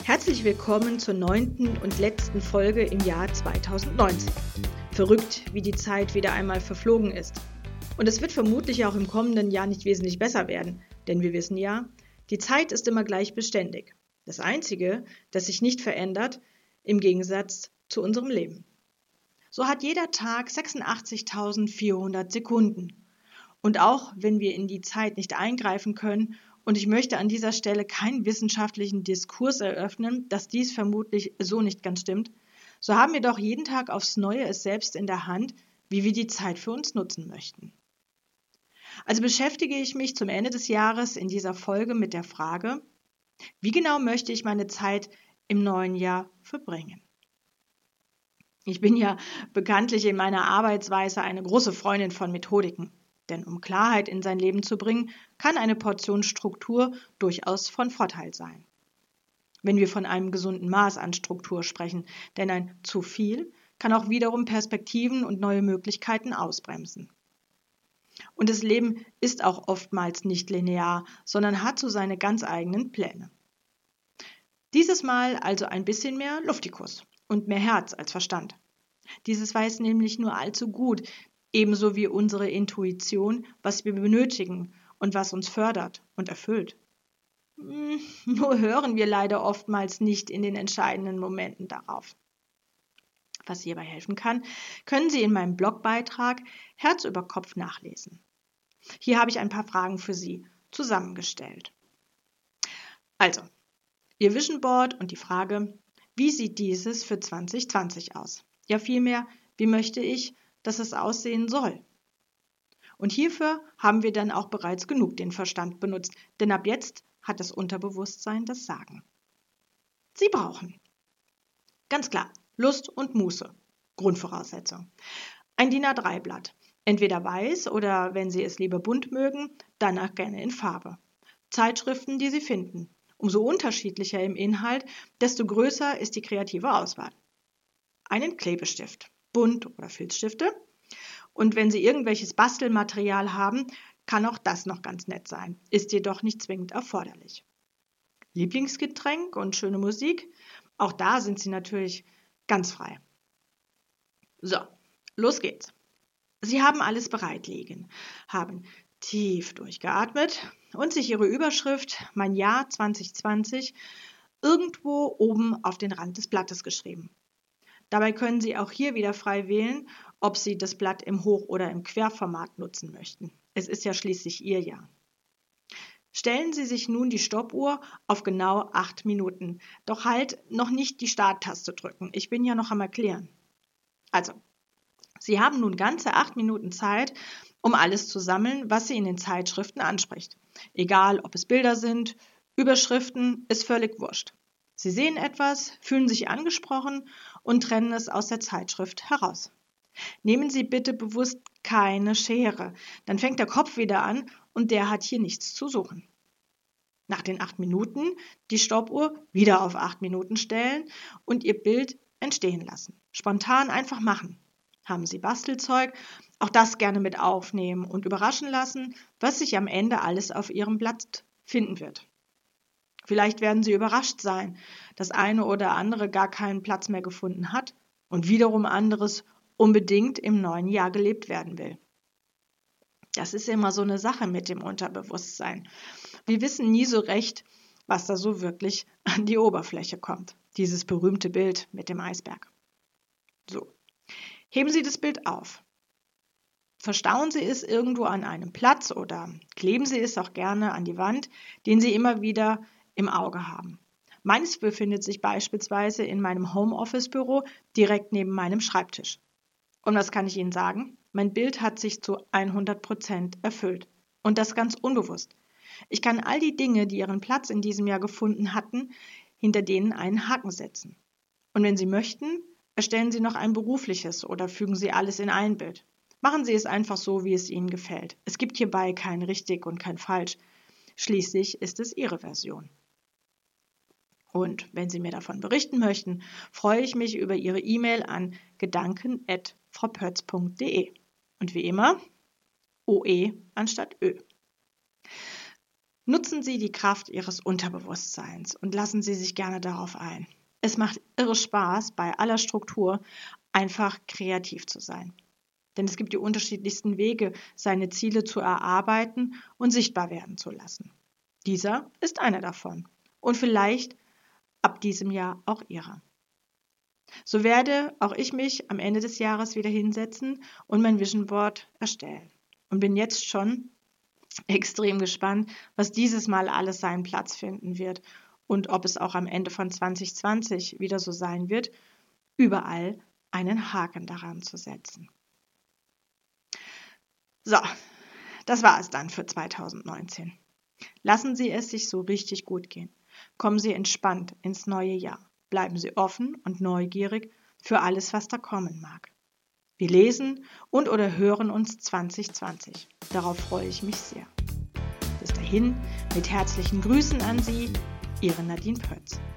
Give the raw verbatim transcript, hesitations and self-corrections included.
Herzlich willkommen zur neunten und letzten Folge im Jahr zweitausendneunzehn. Verrückt, wie die Zeit wieder einmal verflogen ist. Und es wird vermutlich auch im kommenden Jahr nicht wesentlich besser werden, denn wir wissen ja, die Zeit ist immer gleich beständig. Das Einzige, das sich nicht verändert, im Gegensatz zu unserem Leben. So hat jeder Tag sechsundachtzigtausendvierhundert Sekunden. Und auch wenn wir in die Zeit nicht eingreifen können, und ich möchte an dieser Stelle keinen wissenschaftlichen Diskurs eröffnen, dass dies vermutlich so nicht ganz stimmt, so haben wir doch jeden Tag aufs Neue es selbst in der Hand, wie wir die Zeit für uns nutzen möchten. Also beschäftige ich mich zum Ende des Jahres in dieser Folge mit der Frage, wie genau möchte ich meine Zeit im neuen Jahr verbringen? Ich bin ja bekanntlich in meiner Arbeitsweise eine große Freundin von Methodiken. Denn um Klarheit in sein Leben zu bringen, kann eine Portion Struktur durchaus von Vorteil sein. Wenn wir von einem gesunden Maß an Struktur sprechen, denn ein zu viel kann auch wiederum Perspektiven und neue Möglichkeiten ausbremsen. Und das Leben ist auch oftmals nicht linear, sondern hat so seine ganz eigenen Pläne. Dieses Mal also ein bisschen mehr Luftikus und mehr Herz als Verstand. Dieses weiß nämlich nur allzu gut, ebenso wie unsere Intuition, was wir benötigen und was uns fördert und erfüllt. Nur hören wir leider oftmals nicht in den entscheidenden Momenten darauf. Was hierbei helfen kann, können Sie in meinem Blogbeitrag Herz über Kopf nachlesen. Hier habe ich ein paar Fragen für Sie zusammengestellt. Also, Ihr Vision Board und die Frage, wie sieht dieses für zwanzig zwanzig aus? Ja, vielmehr, wie möchte ich, dass es aussehen soll? Und hierfür haben wir dann auch bereits genug den Verstand benutzt, denn ab jetzt hat das Unterbewusstsein das Sagen. Sie brauchen, ganz klar, Lust und Muße, Grundvoraussetzung. Ein D I N A drei Blatt, entweder weiß oder, wenn Sie es lieber bunt mögen, dann auch gerne in Farbe. Zeitschriften, die Sie finden. Umso unterschiedlicher im Inhalt, desto größer ist die kreative Auswahl. Einen Klebestift, Bunt- oder Filzstifte. Und wenn Sie irgendwelches Bastelmaterial haben, kann auch das noch ganz nett sein, ist jedoch nicht zwingend erforderlich. Lieblingsgetränk und schöne Musik, auch da sind Sie natürlich ganz frei. So, los geht's. Sie haben alles bereit liegen, haben tief durchgeatmet und sich Ihre Überschrift Mein Jahr zwanzig zwanzig irgendwo oben auf den Rand des Blattes geschrieben. Dabei können Sie auch hier wieder frei wählen, ob Sie das Blatt im Hoch- oder im Querformat nutzen möchten. Es ist ja schließlich Ihr Jahr. Stellen Sie sich nun die Stoppuhr auf genau acht Minuten. Doch halt noch nicht die Starttaste drücken. Ich bin ja noch am Erklären. Also, Sie haben nun ganze acht Minuten Zeit, um alles zu sammeln, was Sie in den Zeitschriften anspricht. Egal, ob es Bilder sind, Überschriften, ist völlig wurscht. Sie sehen etwas, fühlen sich angesprochen und trennen es aus der Zeitschrift heraus. Nehmen Sie bitte bewusst keine Schere, dann fängt der Kopf wieder an und der hat hier nichts zu suchen. Nach den acht Minuten die Stoppuhr wieder auf acht Minuten stellen und Ihr Bild entstehen lassen. Spontan einfach machen. Haben Sie Bastelzeug, auch das gerne mit aufnehmen und überraschen lassen, was sich am Ende alles auf Ihrem Blatt finden wird. Vielleicht werden Sie überrascht sein, dass eine oder andere gar keinen Platz mehr gefunden hat und wiederum anderes unbedingt im neuen Jahr gelebt werden will. Das ist immer so eine Sache mit dem Unterbewusstsein. Wir wissen nie so recht, was da so wirklich an die Oberfläche kommt. Dieses berühmte Bild mit dem Eisberg. So, heben Sie das Bild auf. Verstauen Sie es irgendwo an einem Platz oder kleben Sie es auch gerne an die Wand, den Sie immer wieder im Auge haben. Meines befindet sich beispielsweise in meinem Homeoffice-Büro direkt neben meinem Schreibtisch. Und was kann ich Ihnen sagen? Mein Bild hat sich zu hundert Prozent erfüllt. Und das ganz unbewusst. Ich kann all die Dinge, die ihren Platz in diesem Jahr gefunden hatten, hinter denen einen Haken setzen. Und wenn Sie möchten, erstellen Sie noch ein berufliches oder fügen Sie alles in ein Bild. Machen Sie es einfach so, wie es Ihnen gefällt. Es gibt hierbei kein richtig und kein falsch. Schließlich ist es Ihre Version. Und wenn Sie mir davon berichten möchten, freue ich mich über Ihre E-Mail an gedanken at frau pötz punkt de. Und wie immer, O E anstatt Ö. Nutzen Sie die Kraft Ihres Unterbewusstseins und lassen Sie sich gerne darauf ein. Es macht irre Spaß, bei aller Struktur einfach kreativ zu sein. Denn es gibt die unterschiedlichsten Wege, seine Ziele zu erarbeiten und sichtbar werden zu lassen. Dieser ist einer davon. Und vielleicht ab diesem Jahr auch Ihrer. So werde auch ich mich am Ende des Jahres wieder hinsetzen und mein Vision Board erstellen. Und bin jetzt schon extrem gespannt, was dieses Mal alles seinen Platz finden wird und ob es auch am Ende von zwanzig zwanzig wieder so sein wird, überall einen Haken daran zu setzen. So, das war es dann für zweitausendneunzehn. Lassen Sie es sich so richtig gut gehen. Kommen Sie entspannt ins neue Jahr. Bleiben Sie offen und neugierig für alles, was da kommen mag. Wir lesen und oder hören uns zwanzig zwanzig. Darauf freue ich mich sehr. Bis dahin mit herzlichen Grüßen an Sie, Ihre Nadine Pötz.